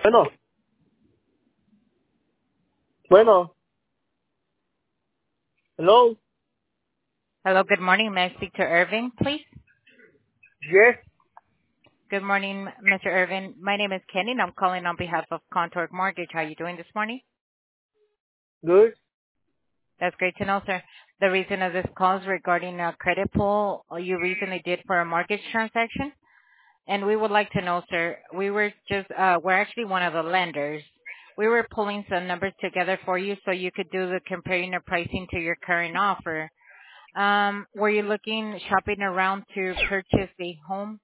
Bueno, bueno, hello, Hello, good morning. May I speak to Irving, please? yes, Good morning, Mr. Irving. My name is Kenny, and I'm calling on behalf of Contour Mortgage. How are you doing this morning? good. That's great to know, sir. The reason of this call is regarding a credit pull you recently did for a mortgage transaction, and we would like to know, sir, we're actually one of the lenders. We were pulling some numbers together for you so you could do the comparing the pricing to your current offer. Were you shopping around to purchase a home?